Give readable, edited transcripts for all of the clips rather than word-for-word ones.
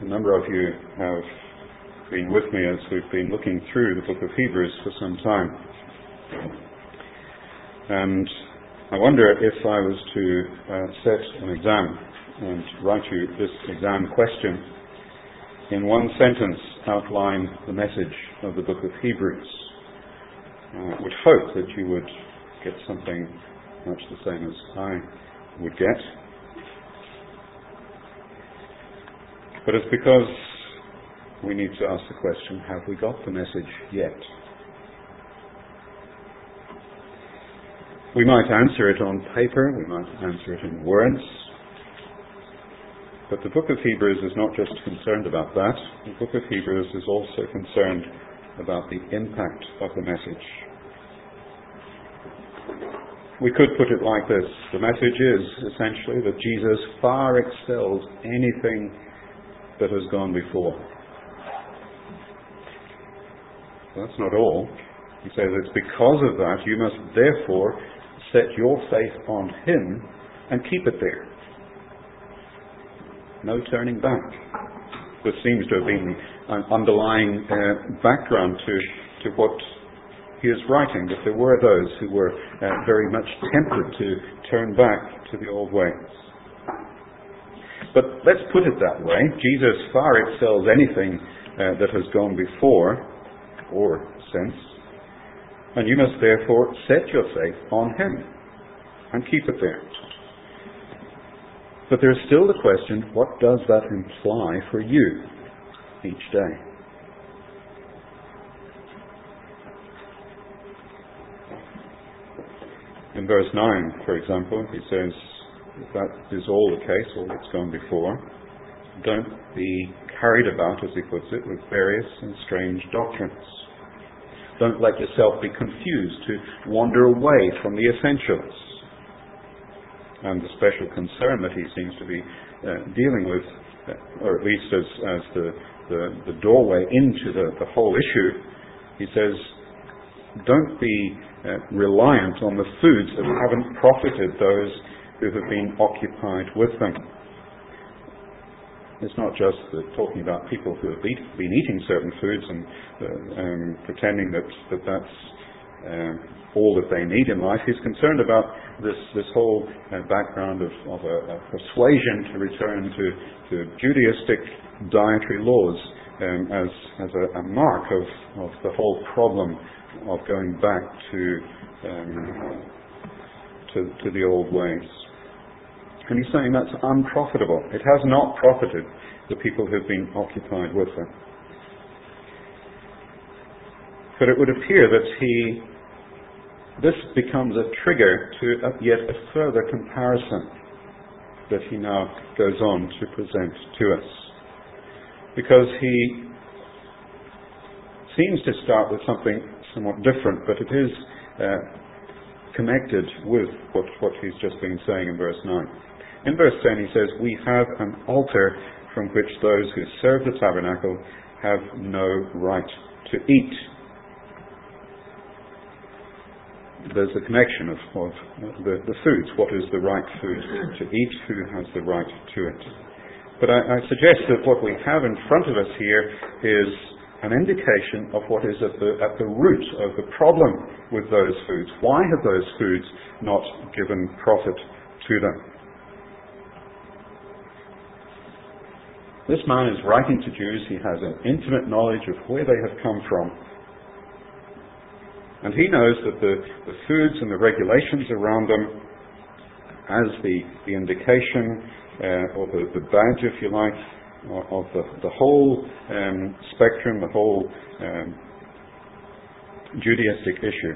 A number of you have been with me as we've been looking through the book of Hebrews for some time. And I wonder if I was to set an exam and write you this exam question, in one sentence outline the message of the book of Hebrews. I would hope that you would get something much the same as I would get. But it's because we need to ask the question, have we got the message yet? We might answer it on paper, we might answer it in words, but the book of Hebrews is not just concerned about that. The book of Hebrews is also concerned about the impact of the message. We could put it like this. The message is essentially that Jesus far excels anything that has gone before. That's not all. He says it's because of that you must therefore set your faith on Him and keep it there. No turning back. This seems to have been an underlying background to what he is writing, that there were those who were very much tempted to turn back to the old ways. But let's put it that way. Jesus far excels anything that has gone before or since. And you must therefore set your faith on Him and keep it there. But there's still the question, what does that imply for you each day? In verse 9, for example, he says, if that is all the case, all that's gone before, don't be carried about, as he puts it, with various and strange doctrines. Don't let yourself be confused to wander away from the essentials. And the special concern that he seems to be dealing with, or at least as the doorway into the whole issue, he says, don't be reliant on the foods that haven't profited those who have been occupied with them. It's not just talking about people who have been eating certain foods and pretending that's all that they need in life. He's concerned about this whole background of a persuasion to return to Judaistic dietary laws as a mark of the whole problem of going back to the old ways. And he's saying that's unprofitable. It has not profited the people who have been occupied with them. But it would appear that this becomes a trigger to yet a further comparison that he now goes on to present to us. Because he seems to start with something somewhat different, but it is connected with what he's just been saying in verse 9. In verse 10 he says, we have an altar from which those who serve the tabernacle have no right to eat. There's a connection of the foods. What is the right food to eat? Who has the right to it? But I suggest that what we have in front of us here is an indication of what is at the root of the problem with those foods. Why have those foods not given profit to them? This man is writing to Jews. He has an intimate knowledge of where they have come from. And he knows that the foods and the regulations around them, as the indication or the badge, if you like, of the whole spectrum, the whole Judaistic issue.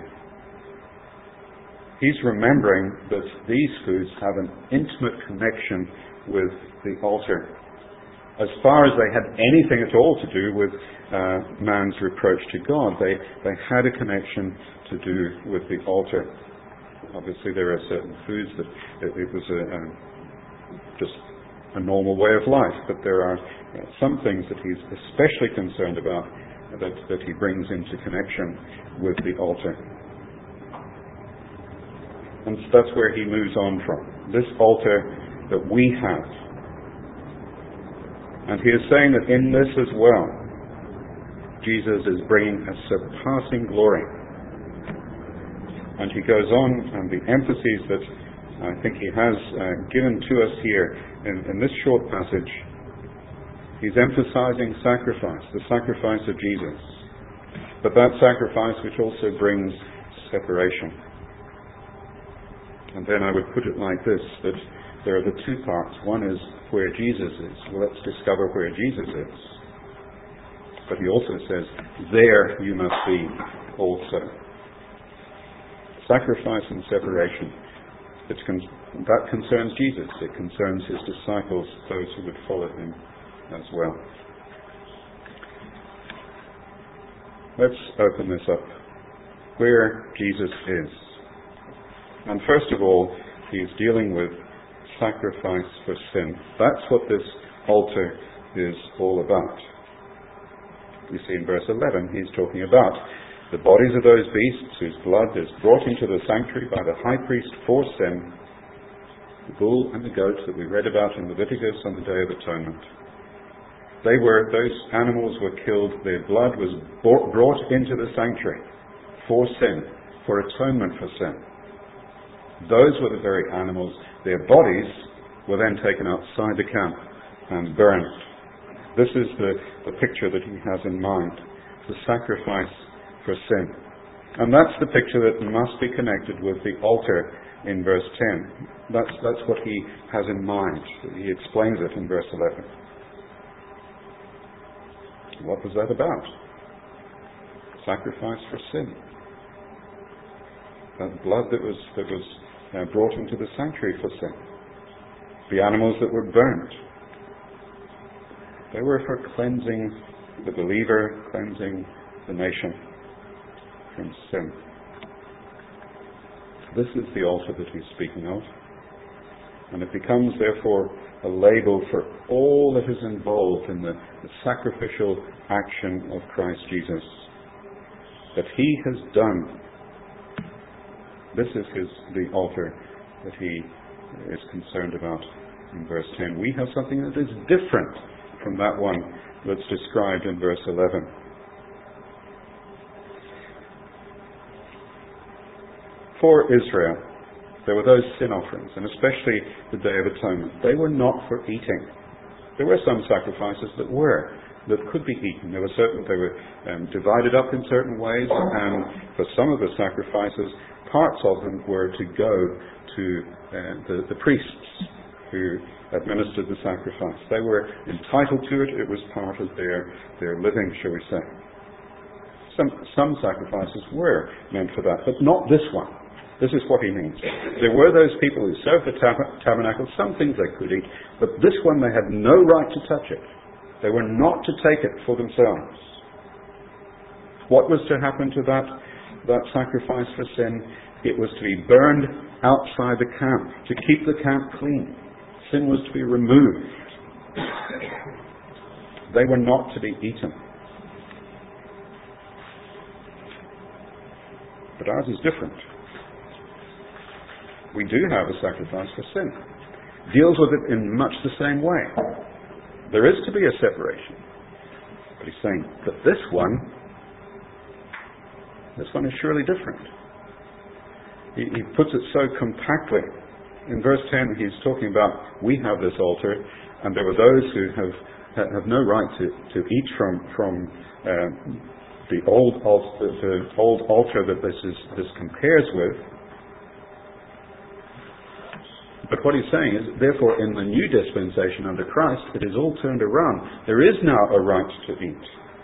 He's remembering that these foods have an intimate connection with the altar. As far as they had anything at all to do with man's reproach to God, they had a connection to do with the altar. Obviously there are certain foods that it was just a normal way of life, but there are some things that he's especially concerned about that he brings into connection with the altar. And so that's where he moves on from. This altar that we have And he is saying that in this as well, Jesus is bringing a surpassing glory. And he goes on, and the emphases that I think he has given to us here in this short passage, he's emphasizing sacrifice, the sacrifice of Jesus. But that sacrifice which also brings separation. And then I would put it like this, that there are the two parts. One is where Jesus is. Well, let's discover where Jesus is. But he also says, there you must be also. Sacrifice and separation. That concerns Jesus. It concerns his disciples, those who would follow him as well. Let's open this up. Where Jesus is. And first of all, he's dealing with sacrifice for sin. That's what this altar is all about. You see in verse 11, he's talking about the bodies of those beasts whose blood is brought into the sanctuary by the high priest for sin, the bull and the goat that we read about in Leviticus on the Day of Atonement. Those animals were killed, their blood was brought into the sanctuary for sin, for atonement for sin. Those were the very animals. Their bodies were then taken outside the camp and burned. This is the picture that he has in mind, the sacrifice for sin. And that's the picture that must be connected with the altar in verse 10. That's what he has in mind. He explains it in verse 11. What was that about? Sacrifice for sin. That blood that was brought into the sanctuary for sin. The animals that were burnt. They were for cleansing the believer, cleansing the nation from sin. This is the altar that he's speaking of. And it becomes, therefore, a label for all that is involved in the sacrificial action of Christ Jesus. That he has done. This is the altar that he is concerned about in verse 10. We have something that is different from that one that's described in verse 11. For Israel, there were those sin offerings, and especially the Day of Atonement. They were not for eating. There were some sacrifices that could be eaten. They were divided up in certain ways, and for some of the sacrifices, parts of them were to go to the priests who administered the sacrifice. They were entitled to it. It was part of their living, shall we say. Some sacrifices were meant for that, but not this one. This is what he means. There were those people who served the tabernacle, some things they could eat, but this one they had no right to touch it. They were not to take it for themselves. What was to happen to that sacrifice for sin? It was to be burned outside the camp, to keep the camp clean. Sin was to be removed. They were not to be eaten. But ours is different. We do have a sacrifice for sin. Deals with it in much the same way. There is to be a separation. But he's saying that this one is surely different. He puts it so compactly. In verse 10, he's talking about we have this altar, and there were those who have no right to eat from the old altar that this compares with. But what he's saying is, therefore, in the new dispensation under Christ, it is all turned around. There is now a right to eat.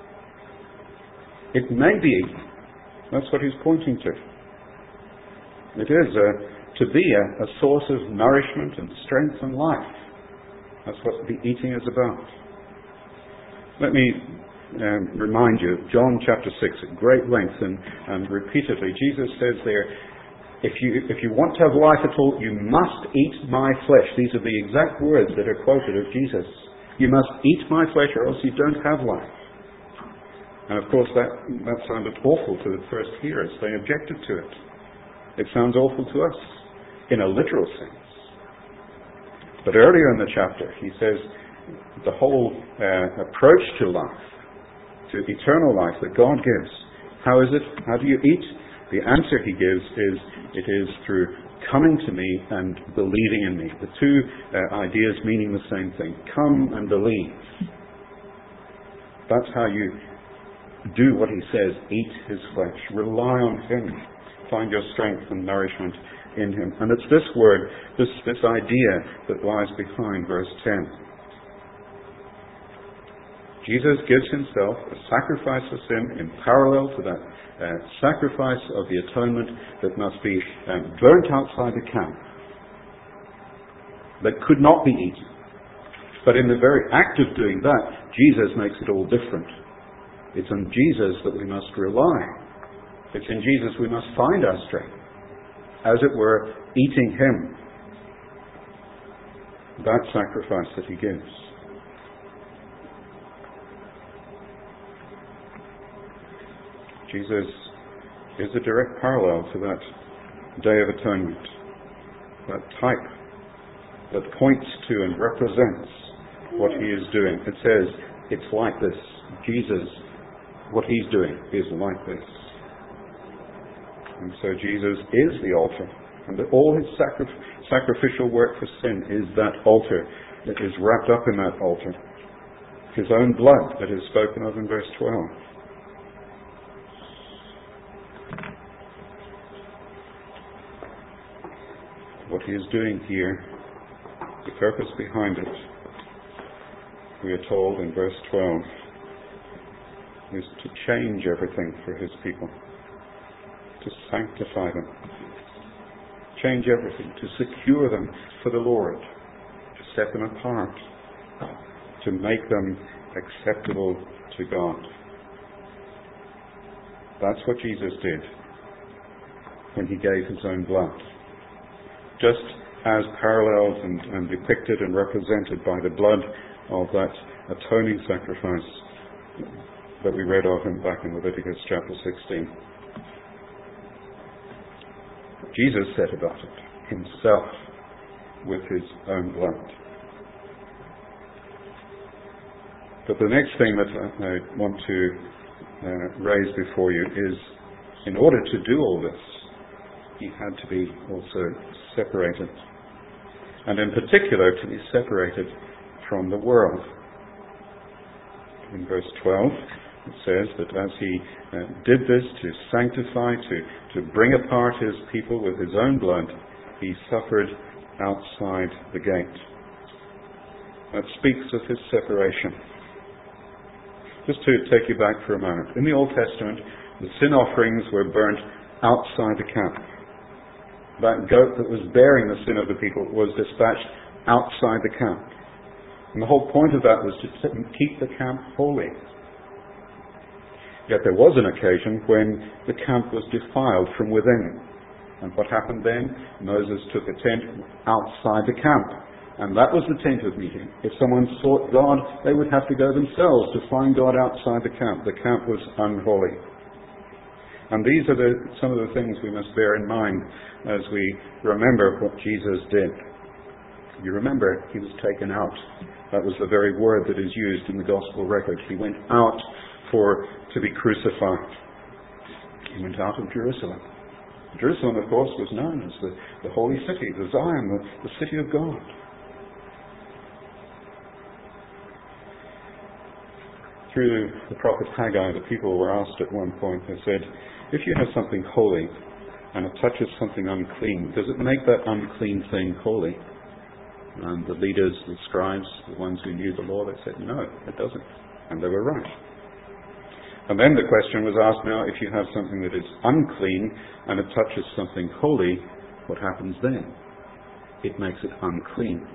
It may be eaten. That's what he's pointing to. It is to be a source of nourishment and strength and life. That's what the eating is about. Let me remind you of John chapter 6 at great length and repeatedly. Jesus says there, if you want to have life at all, you must eat my flesh. These are the exact words that are quoted of Jesus. You must eat my flesh or else you don't have life. And of course that sounded awful to the first hearers. They objected to it. It sounds awful to us in a literal sense. But earlier in the chapter he says, the whole approach to life, to eternal life that God gives. How is it? How do you eat? The answer he gives is, it is through coming to me and believing in me. The two ideas meaning the same thing. Come and believe. That's how you do what he says. Eat his flesh. Rely on him. Find your strength and nourishment in him. And it's this word, this idea that lies behind verse 10. Jesus gives himself a sacrifice for sin in parallel to that sacrifice of the atonement that must be burnt outside the camp, that could not be eaten. But in the very act of doing that, Jesus makes it all different. It's on Jesus that we must rely. It's in Jesus we must find our strength. As it were, eating him. That sacrifice that he gives. Jesus is a direct parallel to that Day of Atonement, that type that points to and represents what he is doing. It says, it's like this. Jesus, what he's doing is like this. And so Jesus is the altar, and that all his sacrificial work for sin is that altar that is wrapped up in that altar. His own blood that is spoken of in verse 12. What he is doing here, the purpose behind it, we are told in verse 12, is to change everything for his people, to sanctify them, change everything, to secure them for the Lord, to set them apart, to make them acceptable to God. That's what Jesus did when he gave his own blood. Just as paralleled and depicted and represented by the blood of that atoning sacrifice that we read of back in Leviticus chapter 16. Jesus said about it himself with his own blood. But the next thing that I want to raise before you is, in order to do all this, he had to be also separated. And in particular, to be separated from the world. In verse 12, it says that as he did this to sanctify, to bring apart his people with his own blood, he suffered outside the gate. That speaks of his separation. Just to take you back for a moment. In the Old Testament, the sin offerings were burnt outside the camp. That goat that was bearing the sin of the people was dispatched outside the camp. And the whole point of that was to keep the camp holy. Yet there was an occasion when the camp was defiled from within. And what happened then? Moses took a tent outside the camp. And that was the tent of meeting. If someone sought God, they would have to go themselves to find God outside the camp. The camp was unholy. And these are some of the things we must bear in mind as we remember what Jesus did. You remember, he was taken out. That was the very word that is used in the gospel record. He went out to be crucified. He went out of Jerusalem. Jerusalem, of course, was known as the holy city, the Zion, the city of God. Through the prophet Haggai, the people were asked at one point, they said, if you have something holy and it touches something unclean, does it make that unclean thing holy? And the leaders, the scribes, the ones who knew the law, they said, no, it doesn't. And they were right. And then the question was asked, now, if you have something that is unclean and it touches something holy, what happens then? It makes it unclean.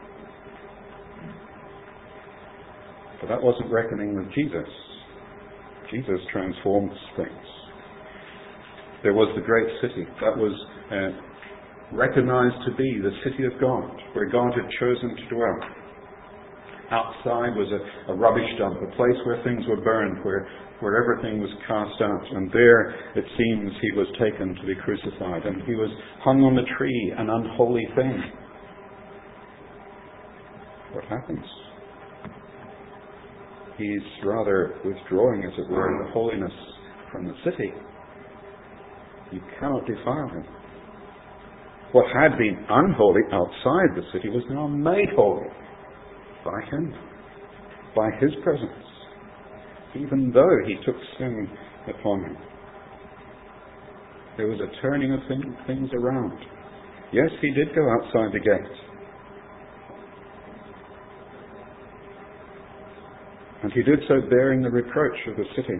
But that wasn't reckoning with Jesus. Jesus transforms things. There was the great city. That was recognized to be the city of God, where God had chosen to dwell. Outside was a rubbish dump, a place where things were burned, where everything was cast out. And there, it seems, he was taken to be crucified. And he was hung on the tree, an unholy thing. What happens? He's rather withdrawing, as it were, the holiness from the city. You cannot defile him. What had been unholy outside the city was now made holy by him, by his presence, even though he took sin upon him. There was a turning of things around. Yes, he did go outside the gate. And he did so bearing the reproach of the city.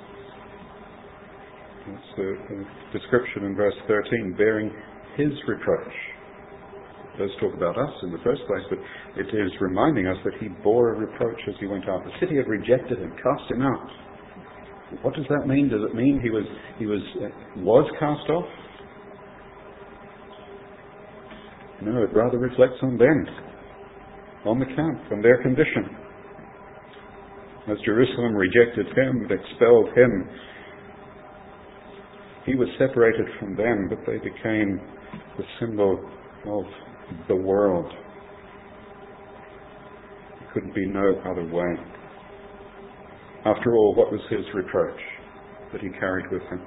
That's the description in verse 13, bearing his reproach. It does talk about us in the first place, but it is reminding us that he bore a reproach as he went out. The city had rejected him, cast him out. What does that mean? Does it mean he was cast off? No, it rather reflects on them, on the camp, on their condition. As Jerusalem rejected him, expelled him, he was separated from them, but they became the symbol of the world. It couldn't be no other way. After all, what was his reproach that he carried with him?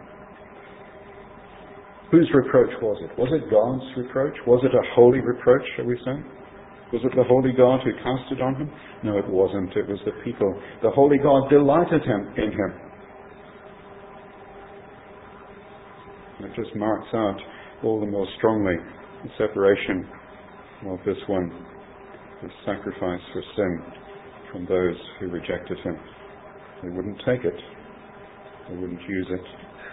Whose reproach was it? Was it God's reproach? Was it a holy reproach, shall we say? Was it the holy God who cast it on him? No, it wasn't. It was the people. The holy God delighted in him. It just marks out all the more strongly the separation of this one, the sacrifice for sin, from those who rejected him. They wouldn't take it. They wouldn't use it.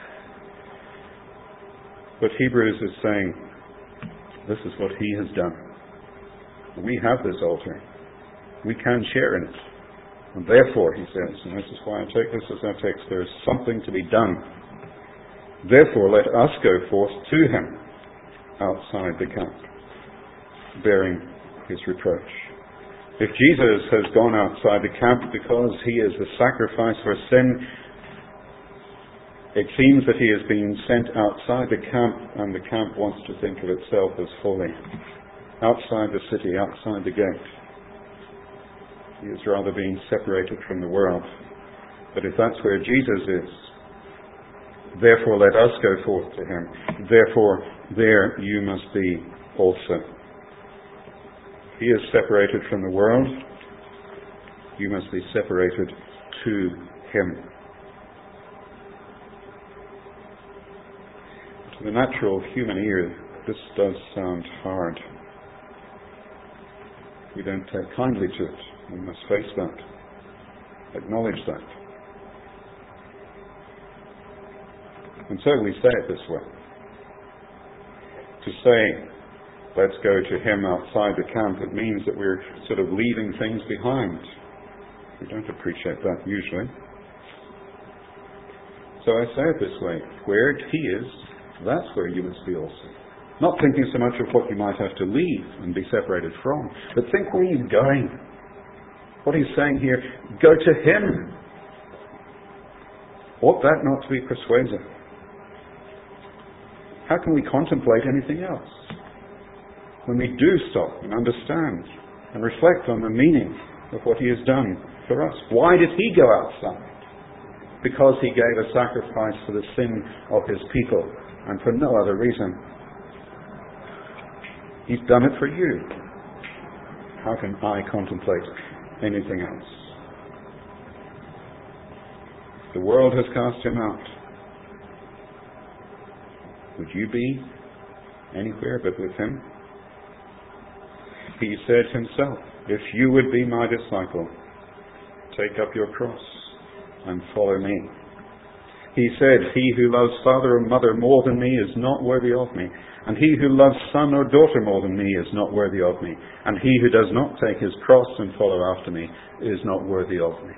But Hebrews is saying, this is what he has done. We have this altar. We can share in it. And therefore, he says, and this is why I take this as our text, there is something to be done. Therefore, let us go forth to him outside the camp, bearing his reproach. If Jesus has gone outside the camp because he is the sacrifice for sin, it seems that he is being sent outside the camp, and the camp wants to think of itself as holy. Outside the city, outside the gate. He is rather being separated from the world. But if that's where Jesus is, therefore let us go forth to him. Therefore, there you must be also. He is separated from the world. You must be separated to him. To the natural human ear, this does sound hard. We don't take kindly to it. We must face that. Acknowledge that. And so we say it this way. To say, let's go to him outside the camp, it means that we're sort of leaving things behind. We don't appreciate that usually. So I say it this way. Where he is, that's where you must be also. Not thinking so much of what you might have to leave and be separated from, but think where you're going. What he's saying here, go to him. Ought that not to be persuasive? How can we contemplate anything else? When we do stop and understand and reflect on the meaning of what he has done for us. Why did he go outside? Because he gave a sacrifice for the sin of his people, and for no other reason. He's done it for you. How can I contemplate anything else? The world has cast him out. Would you be anywhere but with him? He said himself, if you would be my disciple, take up your cross and follow me. He said, he who loves father or mother more than me is not worthy of me. And he who loves son or daughter more than me is not worthy of me. And he who does not take his cross and follow after me is not worthy of me.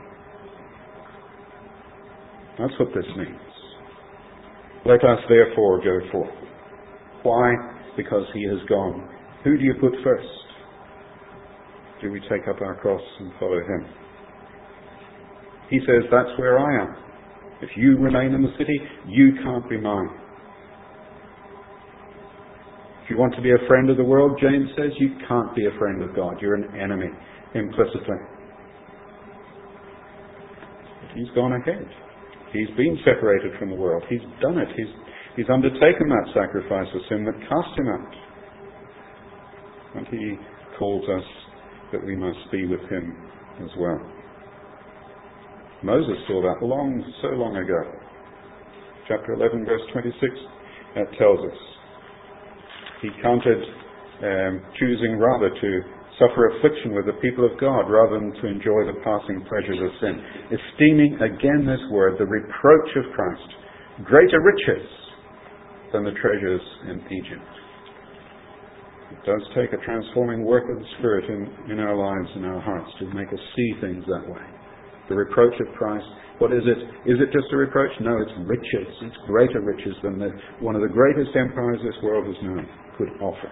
That's what this means. Let us therefore go forth. Why? Because he has gone. Who do you put first? Do we take up our cross and follow him? He says, that's where I am. If you remain in the city, you can't be mine. If you want to be a friend of the world, James says, you can't be a friend of God. You're an enemy, implicitly. He's gone ahead. He's been separated from the world. He's done it. He's undertaken that sacrifice of sin that cast him out. And he calls us that we must be with him as well. Moses saw that so long ago. Chapter 11, verse 26, that tells us. He counted choosing rather to suffer affliction with the people of God rather than to enjoy the passing pleasures of sin. Esteeming, again this word, the reproach of Christ, greater riches than the treasures in Egypt. It does take a transforming work of the Spirit in our lives and our hearts to make us see things that way. The reproach of Christ, what is it? Is it just a reproach? No, it's riches. It's greater riches than one of the greatest empires this world has known could offer.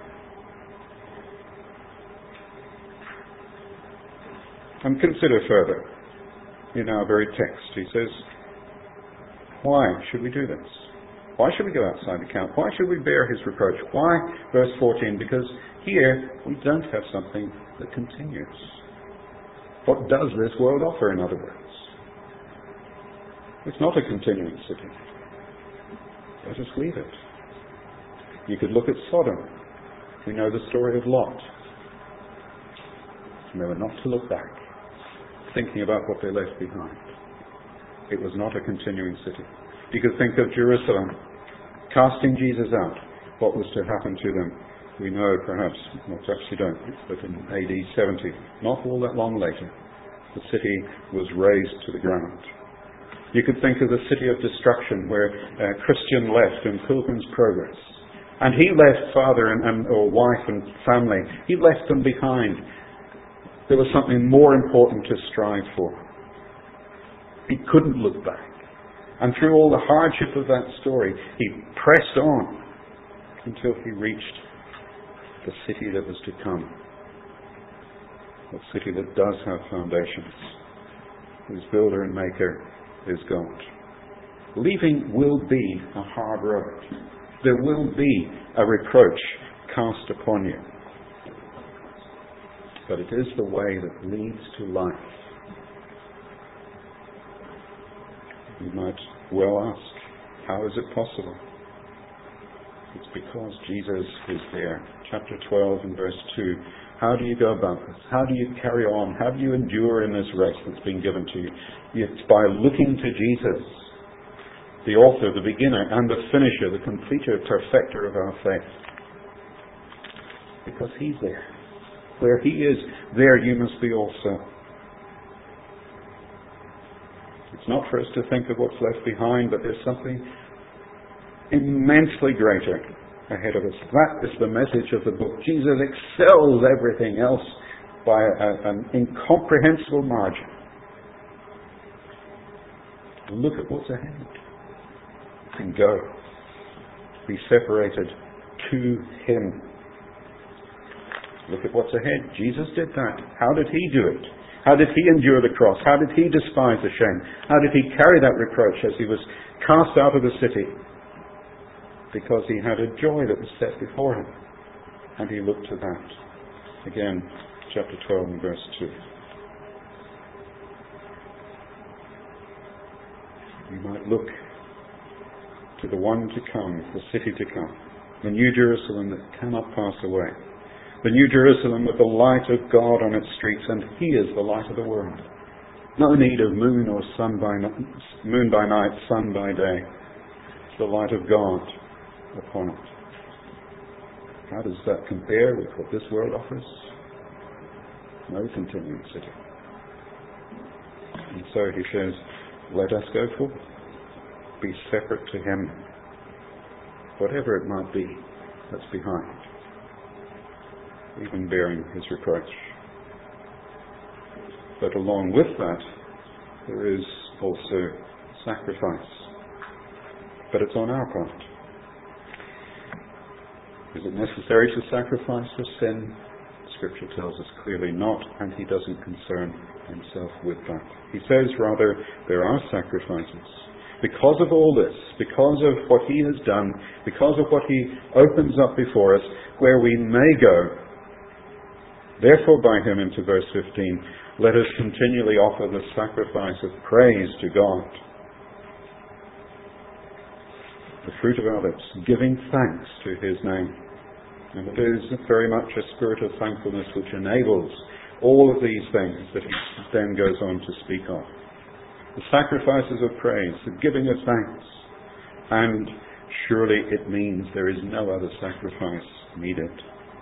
And consider further in our very text. He says, why should we do this? Why should we go outside the camp? Why should we bear his reproach? Why? Verse 14, because here we don't have something that continues. What does this world offer, in other words? It's not a continuing city. Let us leave it. You could look at Sodom. We know the story of Lot. And they were not to look back, thinking about what they left behind. It was not a continuing city. You could think of Jerusalem, casting Jesus out. What was to happen to them? We know perhaps, well, perhaps you don't, but in AD 70, not all that long later, the city was razed to the ground. You could think of the city of destruction where Christian left in Pilgrim's Progress. And he left father or wife and family. He left them behind. There was something more important to strive for. He couldn't look back. And through all the hardship of that story, he pressed on until he reached the city that was to come. A city that does have foundations, whose builder and maker is God. Leaving will be a hard road. There will be a reproach cast upon you. But it is the way that leads to life. You might well ask, how is it possible? It's because Jesus is there. Chapter 12 and verse 2. How do you go about this? How do you carry on? How do you endure in this race that's been given to you? It's by looking to Jesus, the author, the beginner, and the finisher, the completer, perfecter of our faith. Because he's there. Where he is, there you must be also. It's not for us to think of what's left behind, but there's something immensely greater ahead of us. That is the message of the book. Jesus excels everything else by an incomprehensible margin. Look at what's ahead and go. Be separated to him. Look at what's ahead. Jesus did that. How did he do it? How did he endure the cross? How did he despise the shame? How did he carry that reproach as he was cast out of the city? Because he had a joy that was set before him. And he looked to that. Again, chapter 12 and verse 2. You might look to the one to come, the city to come, the New Jerusalem that cannot pass away. The New Jerusalem with the light of God on its streets, and he is the light of the world. No need of moon or sun by night, sun by day. It's the light of God upon it. How does that compare with what this world offers? No continuing city. And so he says, let us go forth. Be separate to him. Whatever it might be that's behind. Even bearing his reproach. But along with that, there is also sacrifice. But it's on our part. Is it necessary to sacrifice for sin? Scripture tells us clearly not, and he doesn't concern himself with that. He says rather, there are sacrifices. Because of all this, because of what he has done, because of what he opens up before us, where we may go. Therefore by him, into verse 15, Let us continually offer the sacrifice of praise to God. The fruit of our lips, giving thanks to His name. And it is very much a spirit of thankfulness which enables all of these things that he then goes on to speak of. The sacrifices of praise, the giving of thanks. And surely it means there is no other sacrifice needed.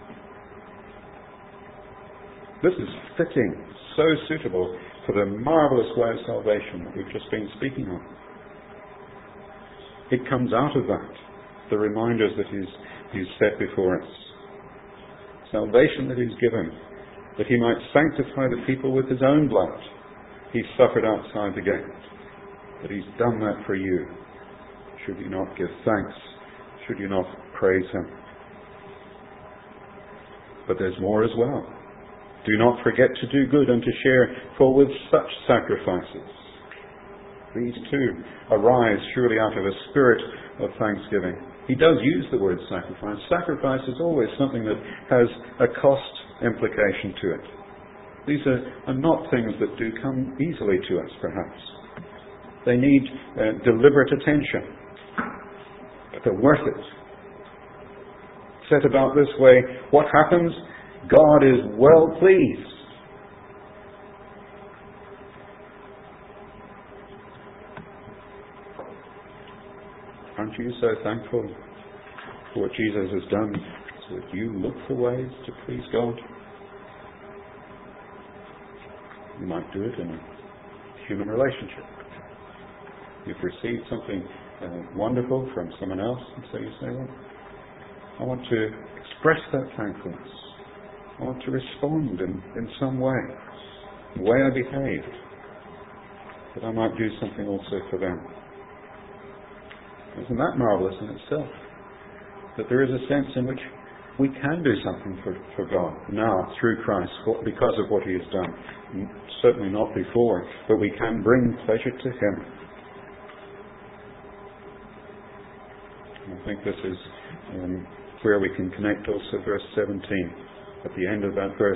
This is fitting, so suitable for the marvellous way of salvation that we've just been speaking of. It comes out of that, the reminders that He's set before us. Salvation that He's given, that He might sanctify the people with His own blood. He suffered outside the gate, but He's done that for you. Should you not give thanks? Should you not praise Him? But there's more as well. Do not forget to do good and to share, for with such sacrifices, these too arise surely out of a spirit of thanksgiving. He does use the word sacrifice. Sacrifice is always something that has a cost implication to it. These are not things that do come easily to us, perhaps. They need deliberate attention. But they're worth it. Set about this way, what happens? God is well pleased. Aren't you so thankful for what Jesus has done, so that you look for ways to please God? You might do it in a human relationship. You've received something wonderful from someone else, and so you say, well, I want to express that thankfulness. I want to respond in some way, the way I behaved, that I might do something also for them. Isn't that marvellous in itself? That there is a sense in which we can do something for God now through Christ because of what He has done. Certainly not before, but we can bring pleasure to Him. I think this is where we can connect also verse 17. At the end of that verse,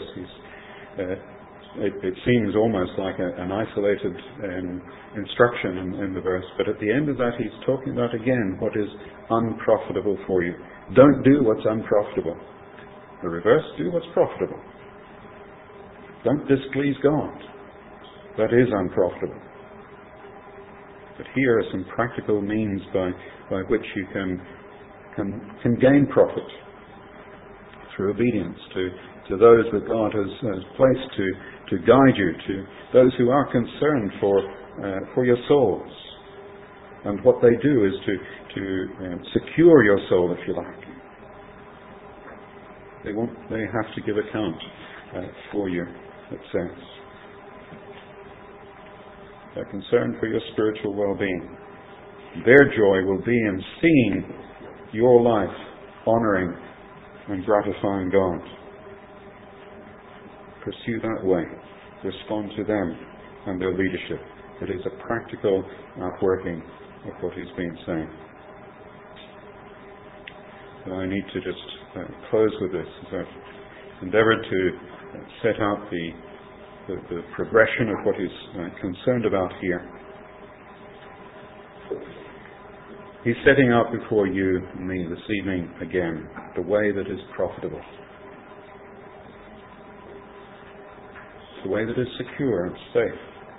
it seems almost like an isolated instruction in the verse, but at the end of that He's talking about again what is unprofitable for you. Don't do what's unprofitable. The reverse, do what's profitable. Don't displease God. That is unprofitable. But here are some practical means by which you can gain profit through obedience to those that God has placed to guide you, to those who are concerned for your souls. And what they do is to secure your soul, if you like. They have to give account for you, it says. They're concerned for your spiritual well-being. Their joy will be in seeing your life honouring and gratifying God. Pursue that way. Respond to them and their leadership. It is a practical outworking of what He's been saying. And I need to just close with this, as I've endeavoured to set out the progression of what He's concerned about here. He's setting out before you and me this evening again the way that is profitable. The way that is secure and safe.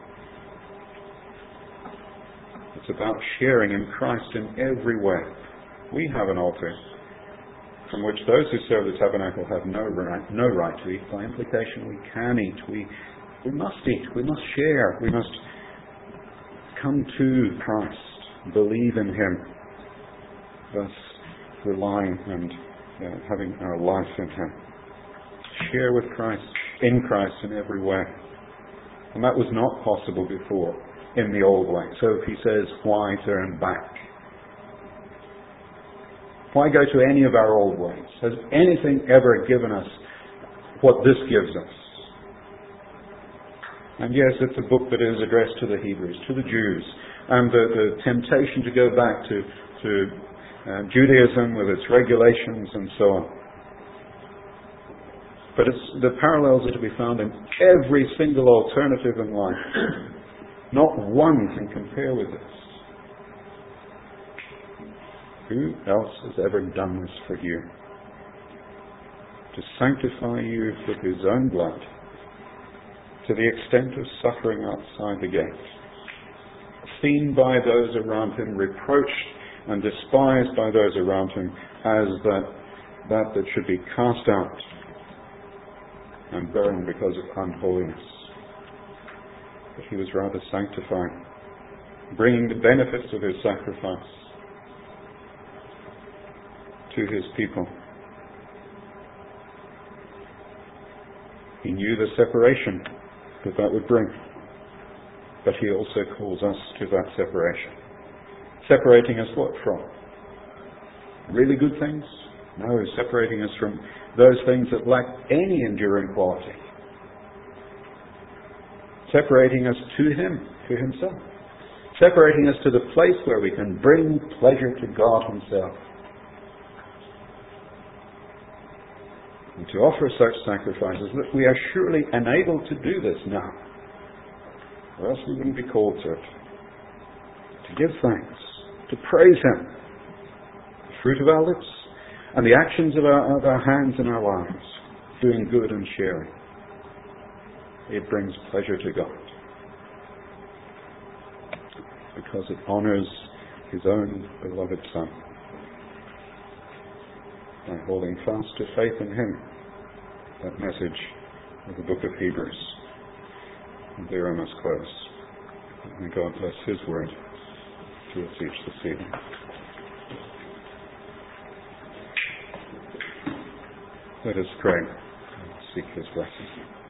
It's about sharing in Christ in every way. We have an altar from which those who serve the tabernacle have no right to eat. By implication, we can eat. We must eat. We must share. We must come to Christ, believe in Him, thus relying and having our life in Him. Share with Christ, in Christ in every way. And that was not possible before in the old way. So if He says, why turn back? Why go to any of our old ways? Has anything ever given us what this gives us? And yes, it's a book that is addressed to the Hebrews, to the Jews, and the temptation to go back to Judaism with its regulations and so on. But the parallels are to be found in every single alternative in life. Not one can compare with this. Who else has ever done this for you? To sanctify you with his own blood, to the extent of suffering outside the gate, seen by those around him, reproached and despised by those around him as that should be cast out and burned because of unholiness. But he was rather sanctifying, bringing the benefits of his sacrifice to his people. He knew the separation that would bring, but he also calls us to that separation. Separating us what from? Really good things? No, separating us from those things that lack any enduring quality. Separating us to him, to himself. Separating us to the place where we can bring pleasure to God himself. And to offer such sacrifices, that we are surely enabled to do this now, or else we wouldn't be called to it. To give thanks, to praise him, the fruit of our lips, and the actions of our hands in our lives, doing good and sharing. It brings pleasure to God, because it honors his own beloved Son, by holding fast to faith in him. That message of the book of Hebrews. And there I must close. May God bless his word to us each this evening. Let us pray and seek his blessing.